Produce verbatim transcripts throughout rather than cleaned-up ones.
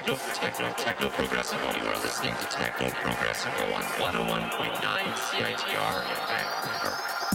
techno, techno, techno progressive. You are listening to Techno Progressive on one oh one point nine C I T R in Vancouver.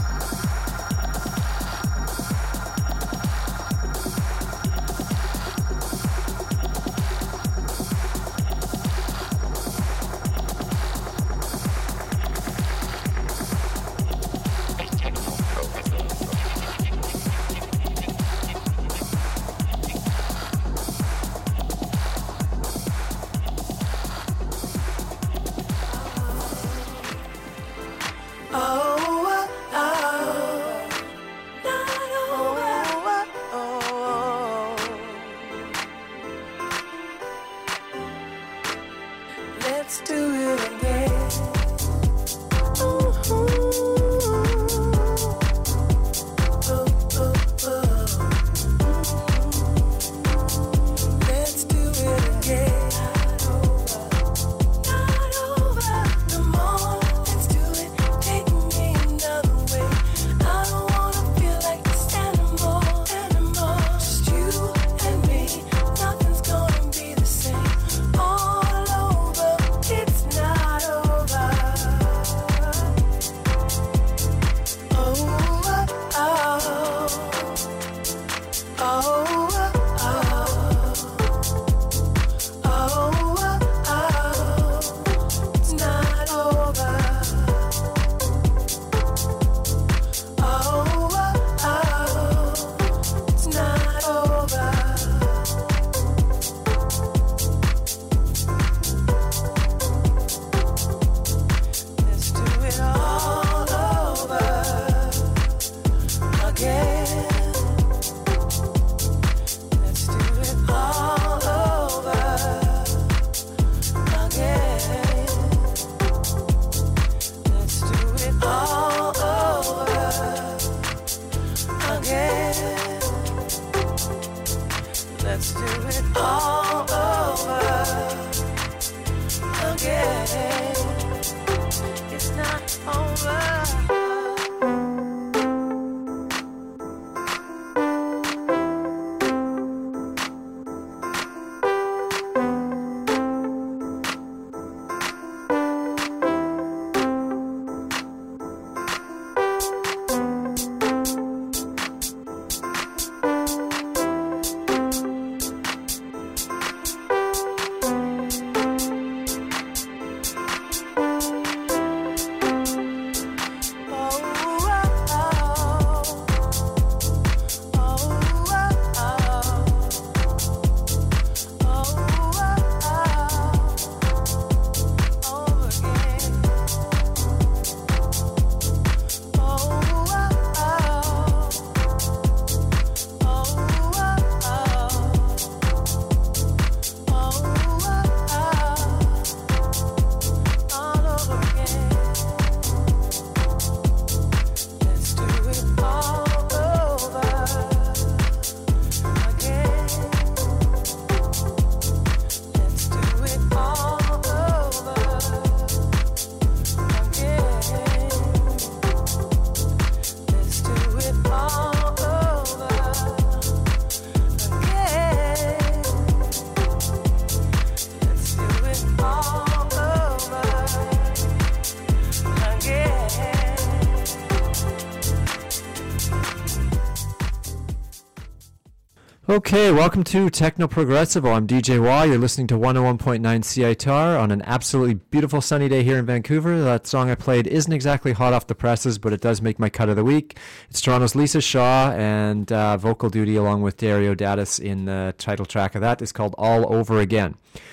Okay, welcome to Techno Progressivo. I'm D J Y. You're listening to one oh one point nine C I T R on an absolutely beautiful sunny day here in Vancouver. That song I played isn't exactly hot off the presses, but it does make my cut of the week. It's Toronto's Lisa Shaw, and uh, vocal duty along with Dario Datis in the title track of that is called All Over Again.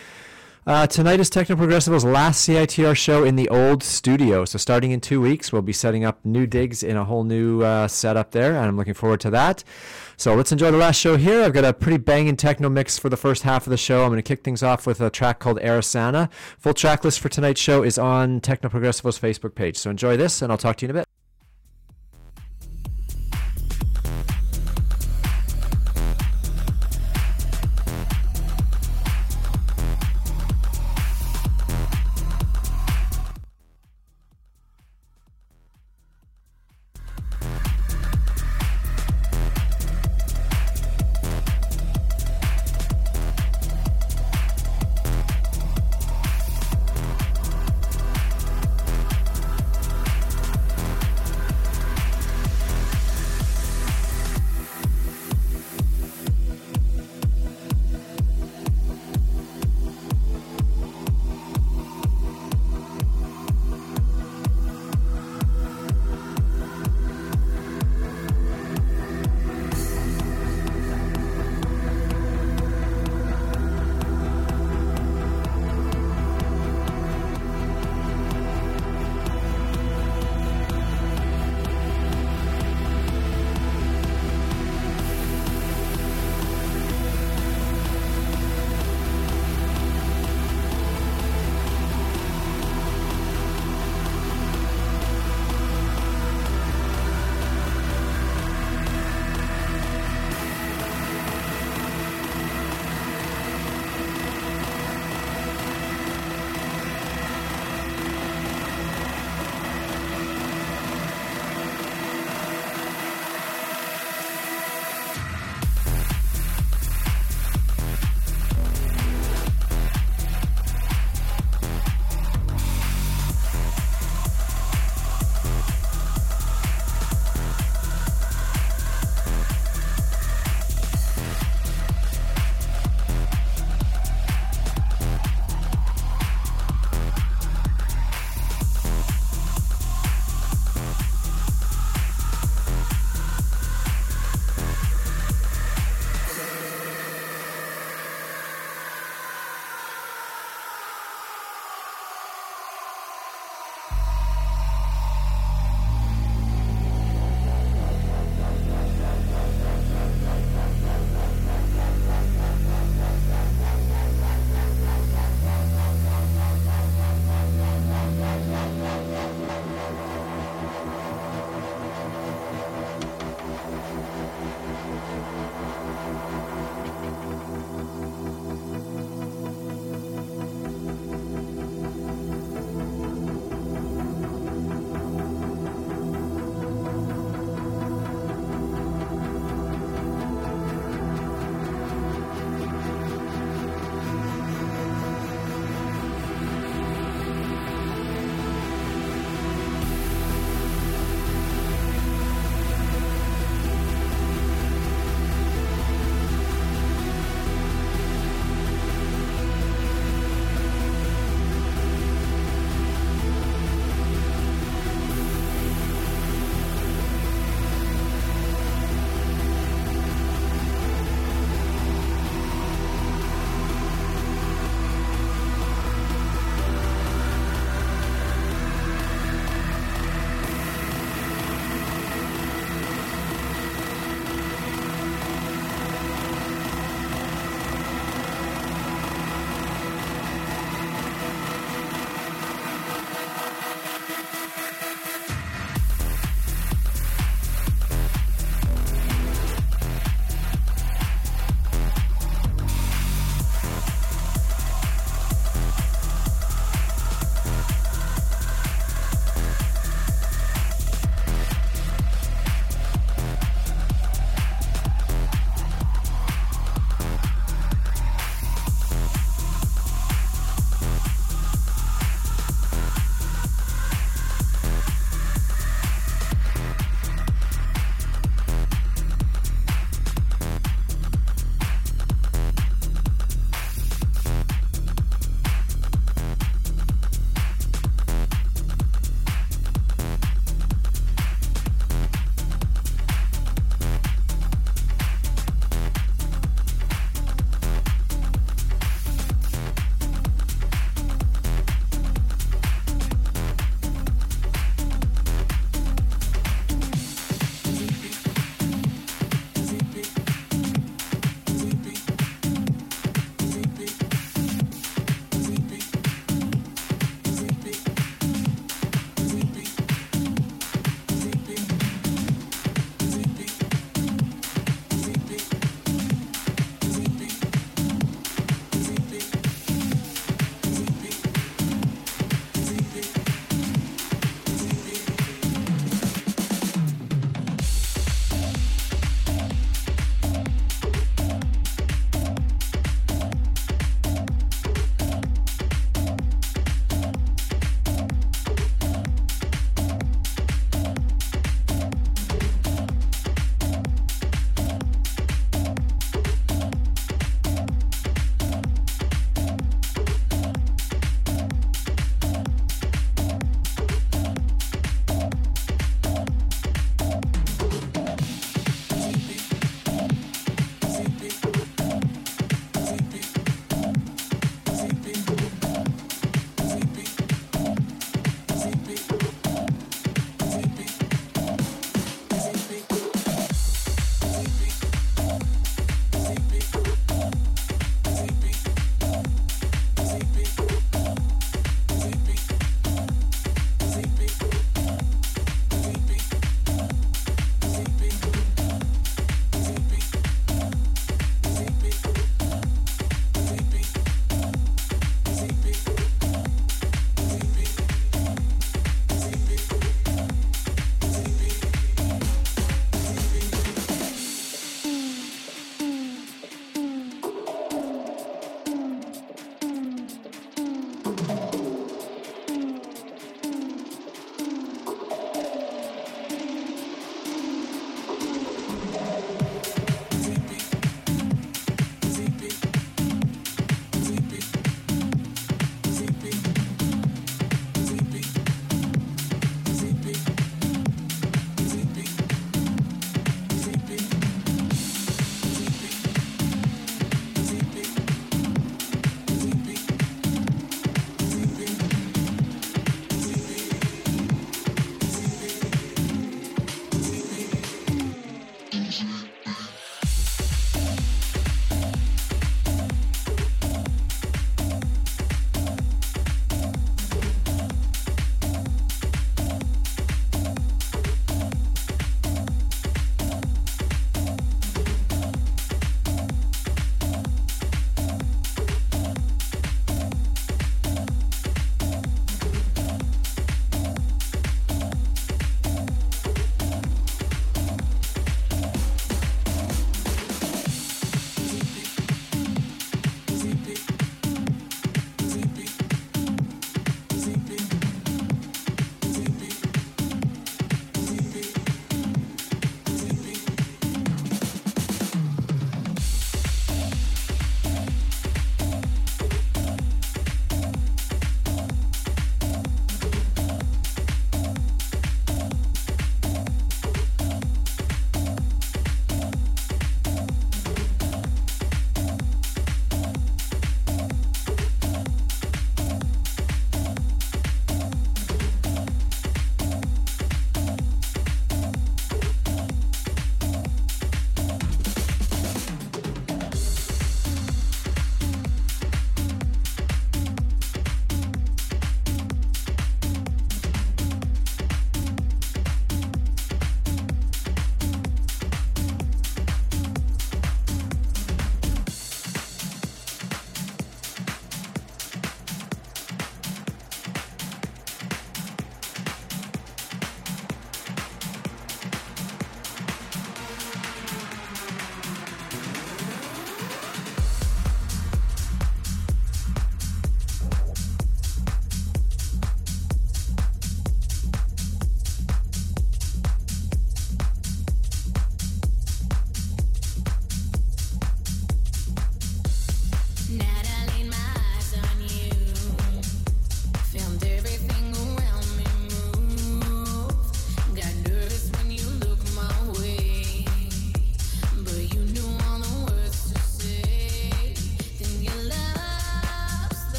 Uh, tonight is Techno Progressivo's last C I T R show in the old studio. So starting in two weeks, we'll be setting up new digs in a whole new uh, setup there, and I'm looking forward to that. So let's enjoy the last show here. I've got a pretty banging techno mix for the first half of the show. I'm going to kick things off with a track called Arasana. Full track list for tonight's show is on Techno Progressivo's Facebook page. So enjoy this, and I'll talk to you in a bit.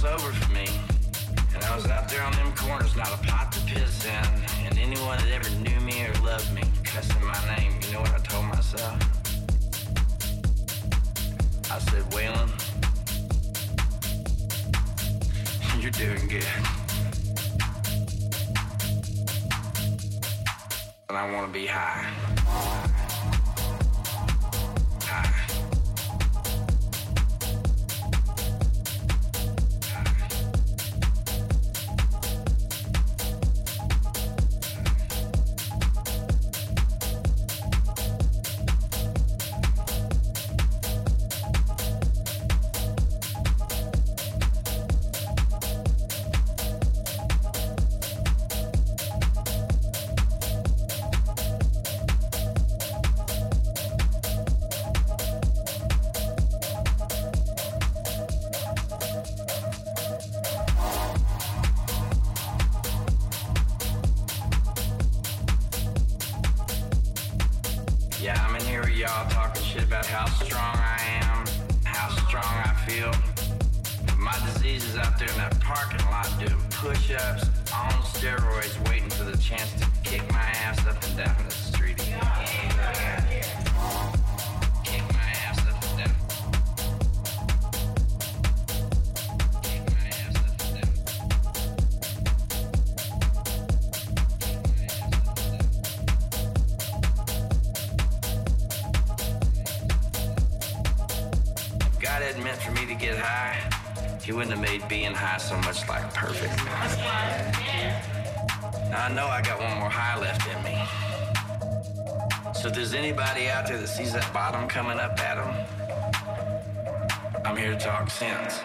sober for me. And I was out there on them corners, not a pot to piss in. And anyone that ever knew me or loved me, cussing my name, you know what I told myself? I said, Waylon, you're doing good. And I want to be high. High. He wouldn't have made being high so much like perfect. Now I know I got one more high left in me. So if there's anybody out there that sees that bottom coming up at them, I'm here to talk sense.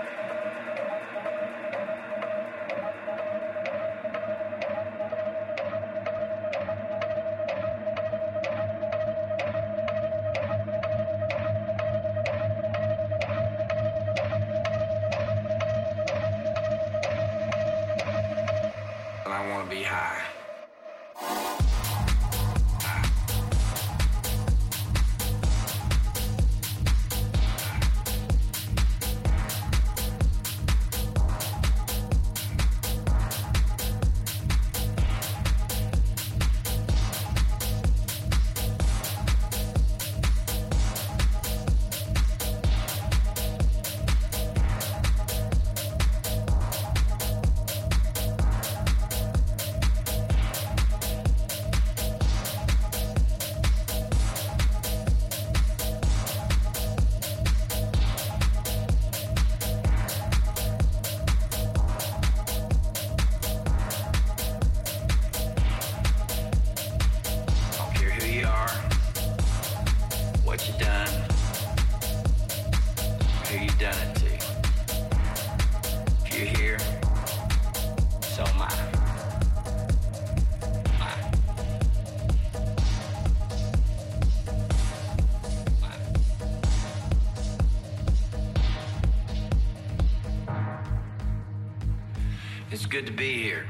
It's good to be here.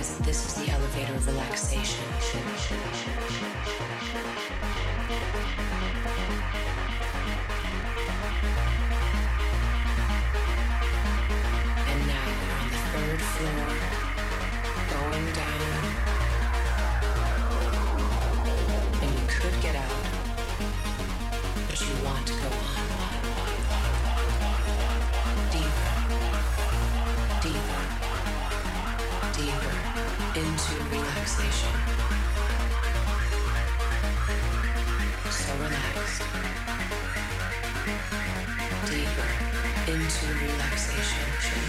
realize that this is the elevator of relaxation. And now you're on the third floor, going down. And you could get out, but you want to go on. Deeper, deeper, deeper into relaxation. So relaxed. Deeper into relaxation.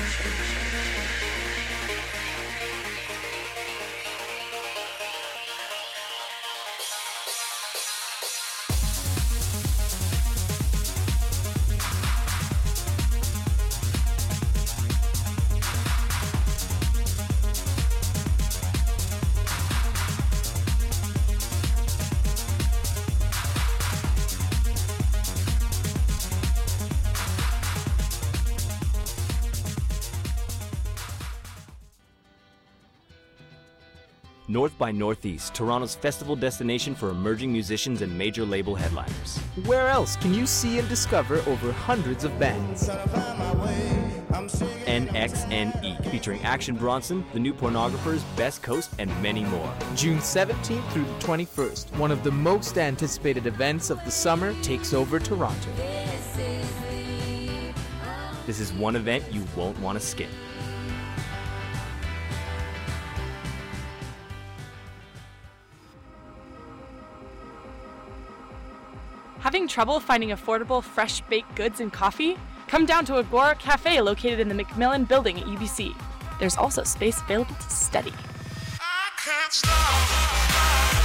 North by Northeast, Toronto's festival destination for emerging musicians and major label headliners. Where else can you see and discover over hundreds of bands? N X N E, featuring Action Bronson, The New Pornographers, Best Coast, and many more. June seventeenth through the twenty-first, one of the most anticipated events of the summer takes over Toronto. This is one event you won't want to skip. Having trouble finding affordable, fresh-baked goods and coffee? Come down to Agora Cafe located in the McMillan Building at U B C. There's also space available to study. I can't stop.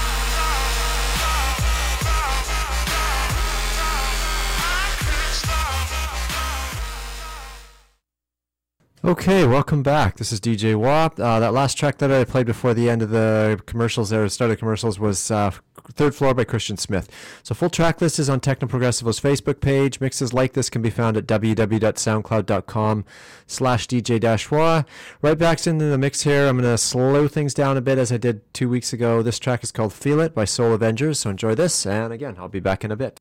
Okay, welcome back. This is D J Wap. Uh, that last track that I played before the end of the commercials, there, start of the commercials, was uh, Third Floor by Christian Smith. So full track list is on Techno Progressivo's Facebook page. Mixes like this can be found at www.soundcloud.com slash DJ-Wa. Right back into the mix here. I'm going to slow things down a bit as I did two weeks ago. This track is called Feel It by Soul Avengers. So enjoy this. And again, I'll be back in a bit.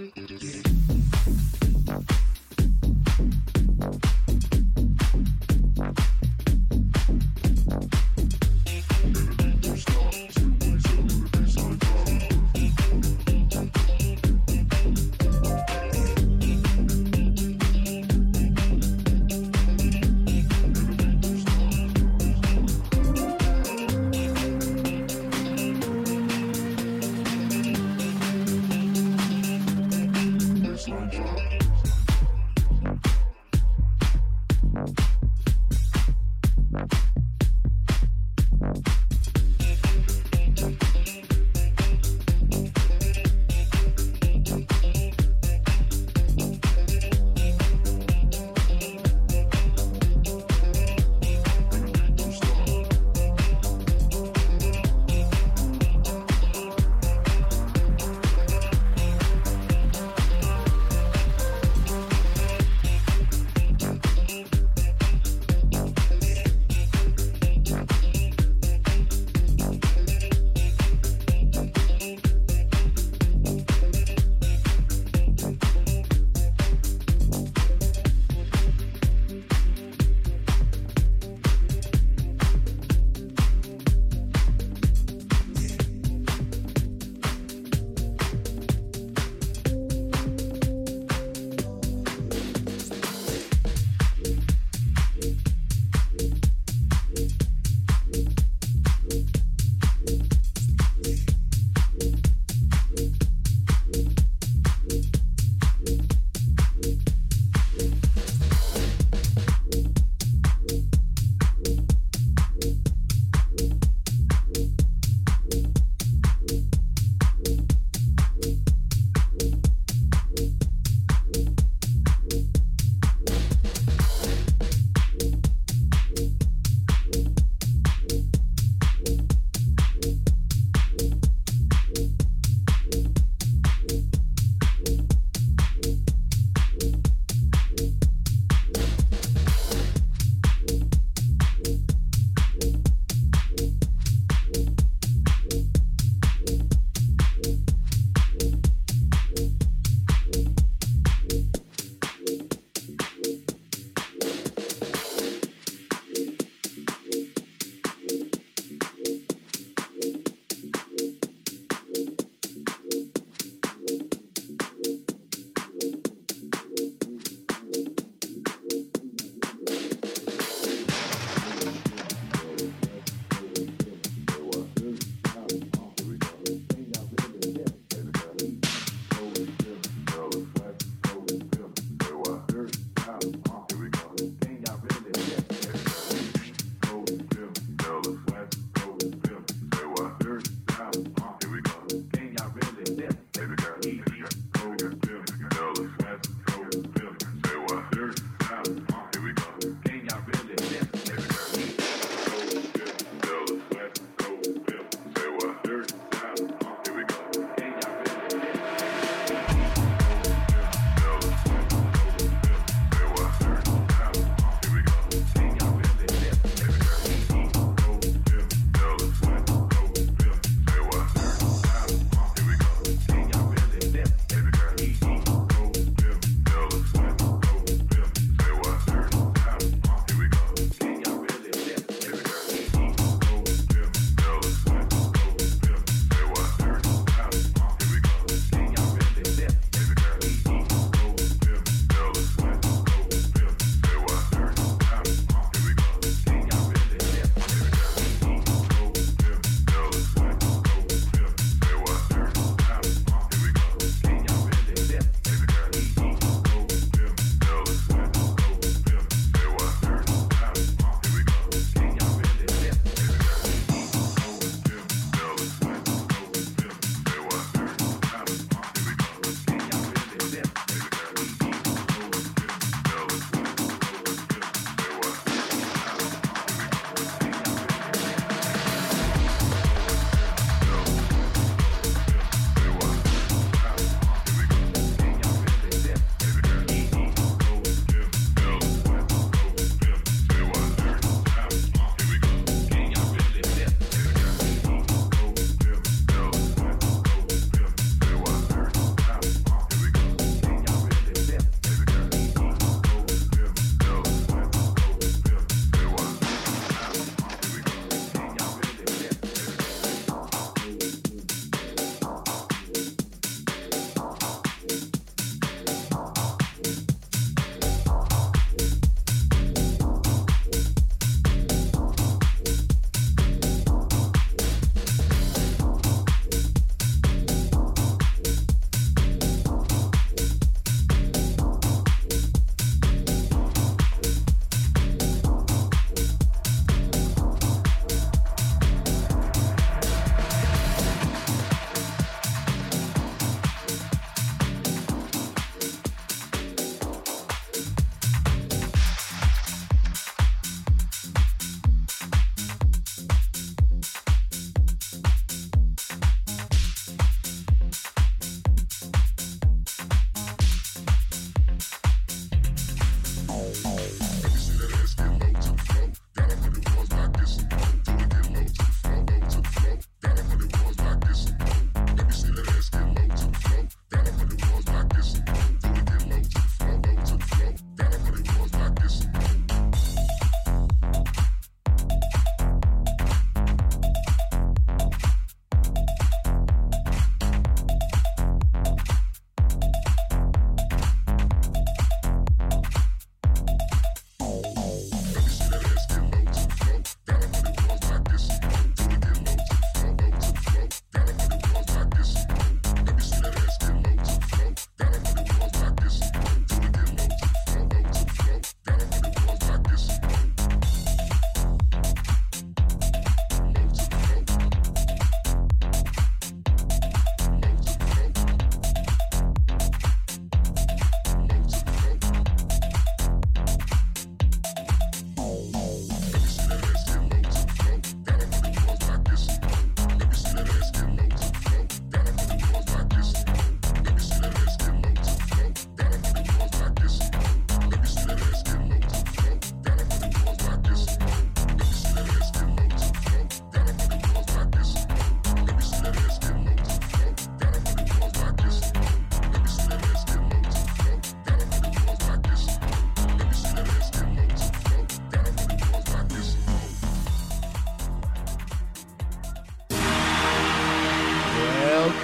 Baseline drop.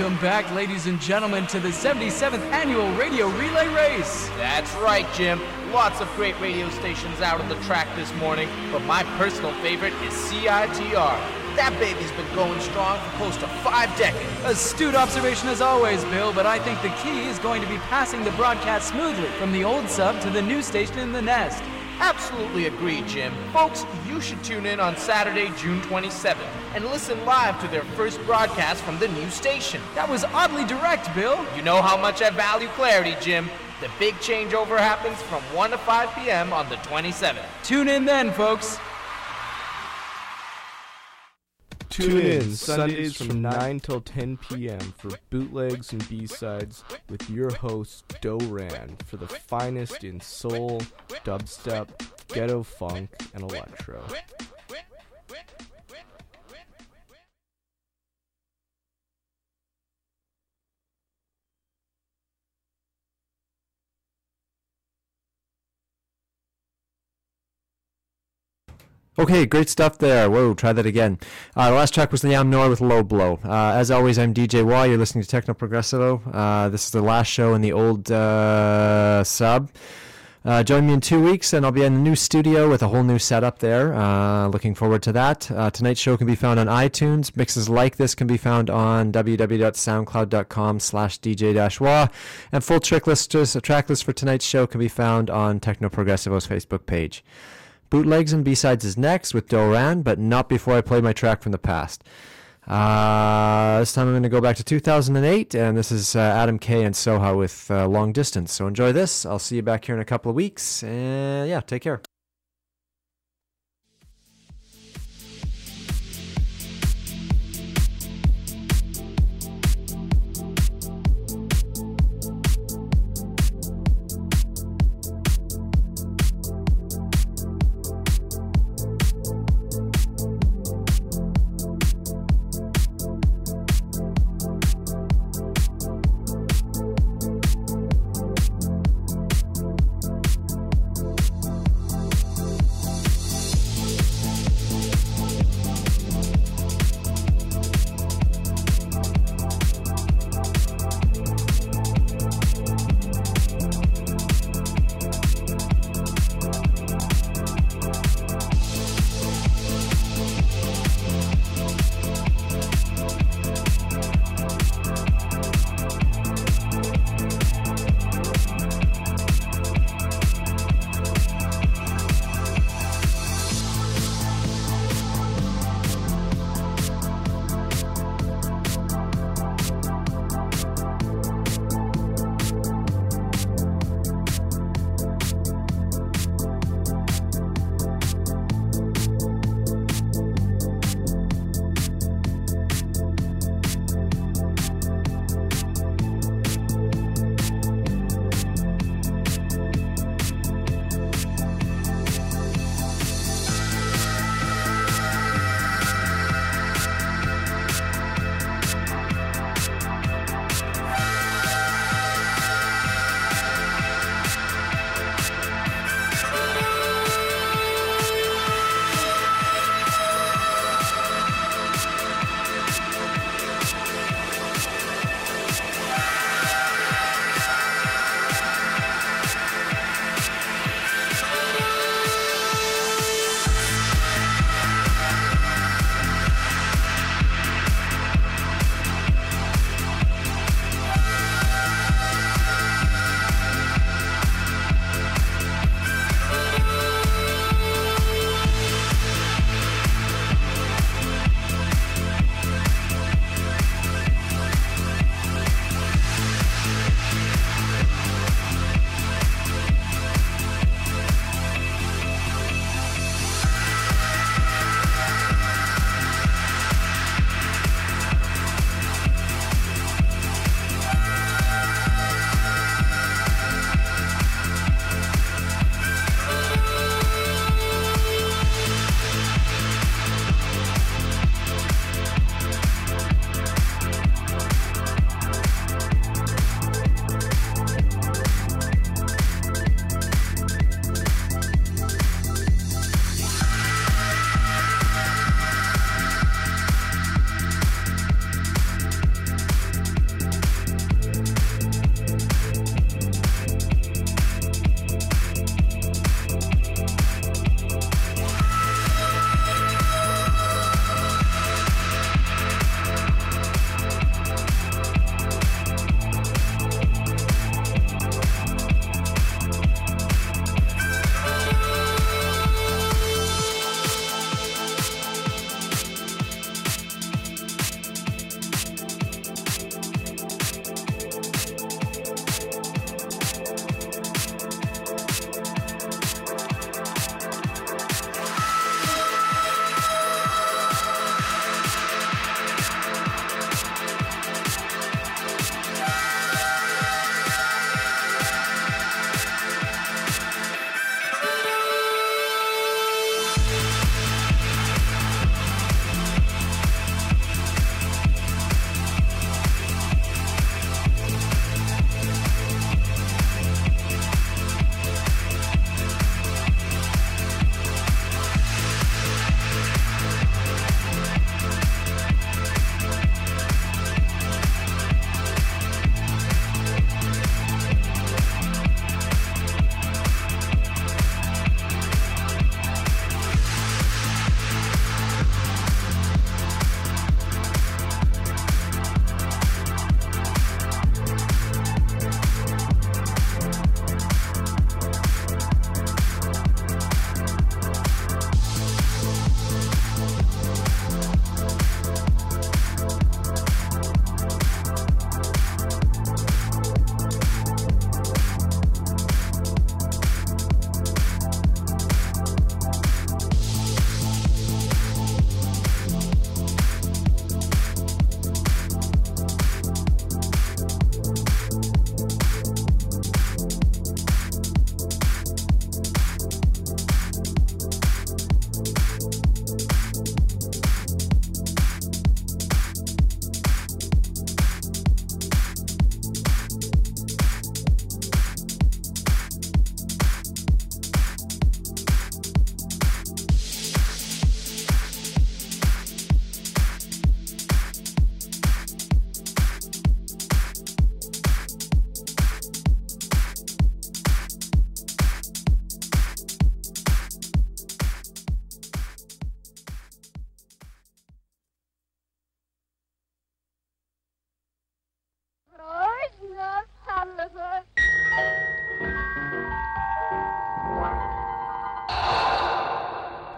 Welcome back, ladies and gentlemen, to the seventy-seventh Annual Radio Relay Race. That's right, Jim. Lots of great radio stations out on the track this morning, but my personal favorite is C I T R. That baby's been going strong for close to five decades. Astute observation as always, Bill, but I think the key is going to be passing the broadcast smoothly from the old sub to the new station in the nest. Absolutely agree, Jim. Folks, you should tune in on Saturday, June twenty-seventh, and listen live to their first broadcast from the new station. That was oddly direct, Bill. You know how much I value clarity, Jim. The big changeover happens from one to five p.m. on the twenty-seventh. Tune in then, folks. Tune in Sundays from nine till ten p.m. for bootlegs and B-sides with your host, Doran, for the finest in soul, dubstep, ghetto funk, and electro. Okay, great stuff there. Whoa, try that again. Uh, the last track was Liam Noir with Low Blow. Uh, as always, I'm D J Y. You're listening to Techno Progressivo. Uh, this is the last show in the old uh, sub. Uh, join me in two weeks, and I'll be in the new studio with a whole new setup there. Uh, looking forward to that. Uh, tonight's show can be found on iTunes. Mixes like this can be found on www.soundcloud.com slash DJ-Wah. And full track list, track list for tonight's show can be found on Techno Progressivo's Facebook page. Bootlegs and B-Sides is next with Doran, but not before I play my track from the past. Uh, this time I'm going to go back to two thousand eight, and this is uh, Adam K and Soha with uh, Long Distance. So enjoy this. I'll see you back here in a couple of weeks, and yeah, take care.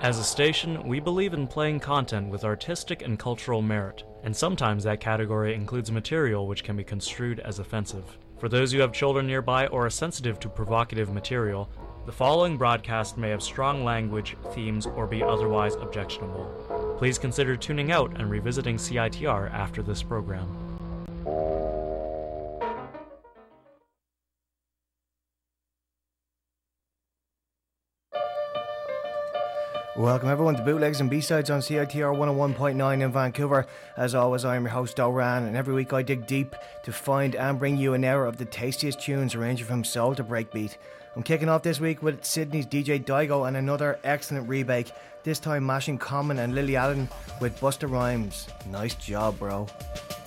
As a station, we believe in playing content with artistic and cultural merit, and sometimes that category includes material which can be construed as offensive. For those who have children nearby or are sensitive to provocative material, the following broadcast may have strong language, themes, or be otherwise objectionable. Please consider tuning out and revisiting C I T R after this program. Welcome everyone to Bootlegs and B-Sides on C I T R one oh one point nine in Vancouver. As always, I am your host Doran, and every week I dig deep to find and bring you an hour of the tastiest tunes ranging from soul to breakbeat. I'm kicking off this week with Sydney's D J Daigo and another excellent rebake, this time mashing Common and Lily Allen with Busta Rhymes. Nice job, bro.